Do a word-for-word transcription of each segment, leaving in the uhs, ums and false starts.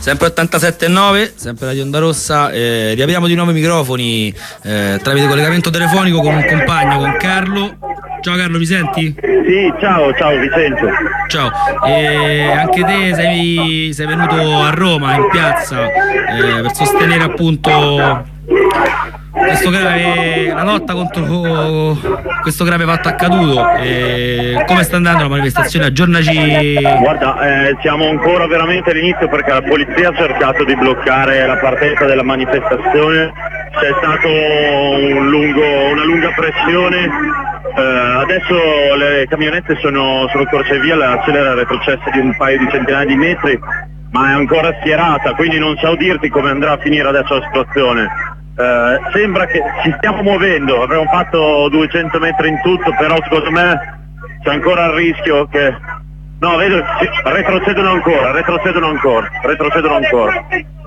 Sempre ottantasette e nove, sempre Radio Onda Rossa, eh, riapriamo di nuovo i microfoni eh, tramite collegamento telefonico con un compagno, con Carlo. Ciao Carlo, mi senti? Sì, ciao, ciao Vincenzo. Ciao, eh, anche te sei, sei venuto a Roma, in piazza, eh, per sostenere appunto questo grave, la lotta contro questo grave fatto accaduto. Eh, come sta andando la manifestazione? Aggiornaci. Guarda, eh, siamo ancora veramente all'inizio perché la polizia ha cercato di bloccare la partenza della manifestazione, c'è stato un lungo, una lunga pressione. Uh, adesso le camionette sono, sono corse via, l'accelera è retrocessa di un paio di centinaia di metri, ma è ancora schierata, quindi non so dirti come andrà a finire adesso la situazione. Uh, sembra che ci stiamo muovendo, avremo fatto duecento metri in tutto, però secondo me c'è ancora il rischio che... No, vedo, sì, retrocedono ancora, retrocedono ancora, retrocedono ancora.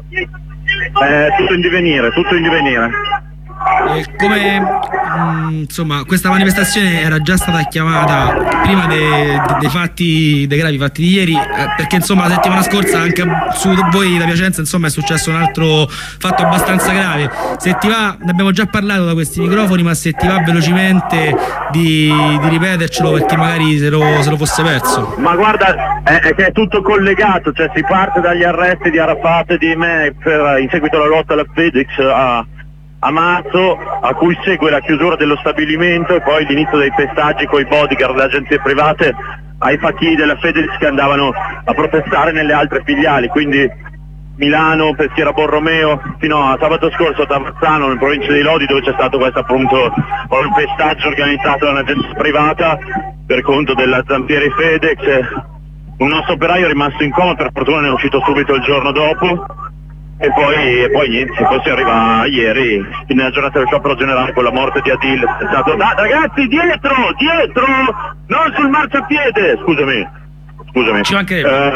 È tutto in divenire, tutto in divenire. E come mh, insomma questa manifestazione era già stata chiamata prima dei de, de fatti, dei gravi fatti di ieri, eh, perché insomma la settimana scorsa anche su voi da Piacenza insomma è successo un altro fatto abbastanza grave. Se ti va, ne abbiamo già parlato da questi microfoni, ma se ti va velocemente di, di ripetercelo per chi magari se lo, se lo fosse perso. Ma guarda, è, è che è tutto collegato, cioè si parte dagli arresti di Arafat e di me per, in seguito alla lotta alla FedEx a a marzo, a cui segue la chiusura dello stabilimento e poi l'inizio dei pestaggi con i bodyguard delle agenzie private ai fachini della FedEx che andavano a protestare nelle altre filiali, quindi Milano, Peschiera Borromeo, fino a sabato scorso a Tavazzano, in provincia di Lodi, dove c'è stato questo appunto un pestaggio organizzato da un'agenzia privata per conto della Zampieri FedEx. Un nostro operaio è rimasto in coma, per fortuna ne è uscito subito il giorno dopo. E poi, e poi niente, poi si arriva ieri nella giornata del sciopero generale con la morte di Adil. È stato, da, ragazzi, dietro, dietro, non sul marciapiede, scusami, scusami. Ci manca eh,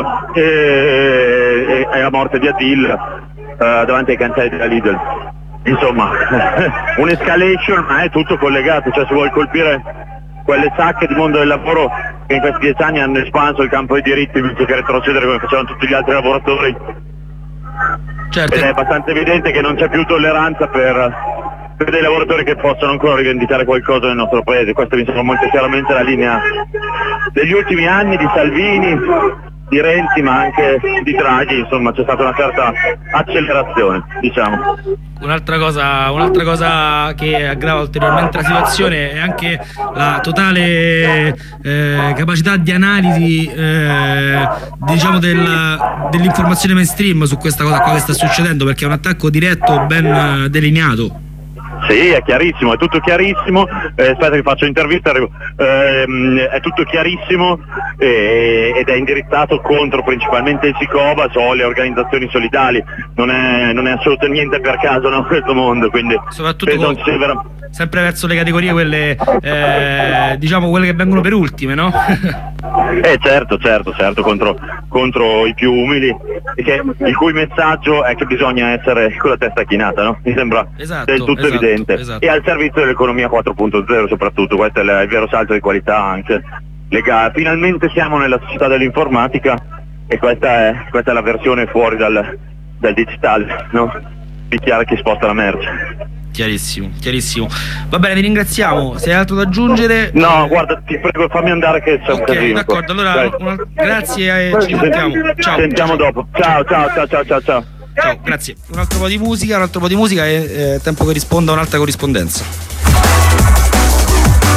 e, e la morte di Adil eh, davanti ai cancelli della Lidl. Insomma, un'escalation, ma è tutto collegato, cioè se vuoi colpire quelle sacche di mondo del lavoro che in questi dieci anni hanno espanso il campo dei diritti invece che retrocedere come facevano tutti gli altri lavoratori. Certo. Ed è abbastanza evidente che non c'è più tolleranza per, per dei lavoratori che possono ancora rivendicare qualcosa nel nostro paese. Questa mi sembra molto chiaramente la linea degli ultimi anni di Salvini, di Renzi, ma anche di Draghi. Insomma, c'è stata una certa accelerazione, diciamo. Un'altra cosa, un'altra cosa che aggrava ulteriormente la situazione è anche la totale eh, capacità di analisi eh, diciamo del, dell'informazione mainstream su questa cosa qua che sta succedendo, perché è un attacco diretto ben delineato. Sì, è chiarissimo, è tutto chiarissimo, eh, aspetta che faccio intervista, eh, è tutto chiarissimo eh, ed è indirizzato contro principalmente il Sicoba o le organizzazioni solidali, non è, non è assolutamente niente per caso, no, questo mondo, quindi soprattutto con, vera... sempre verso le categorie quelle eh, diciamo quelle che vengono per ultime, no? Eh certo, certo, certo, contro, contro i più umili, che, il cui messaggio è che bisogna essere con la testa chinata, no? Mi sembra esatto, del tutto esatto, evidente. Esatto. E al servizio dell'economia quattro punto zero soprattutto, questo è il, il vero salto di qualità anche. Lega, finalmente siamo nella società dell'informatica e questa è, questa è la versione fuori dal, dal digitale, no? Picchiare chi sposta la merce. Chiarissimo, chiarissimo. Va bene, vi ringraziamo. Se hai altro da aggiungere? No, guarda, ti prego, fammi andare che c'è un casino. Ok, d'accordo, allora una... grazie e ci sentiamo. Ciao. Ci sentiamo dopo. Ciao, ciao, ciao, ciao, ciao, ciao. Ciao, grazie. Un altro po' di musica, un altro po' di musica e eh, tempo che risponda a un'altra corrispondenza.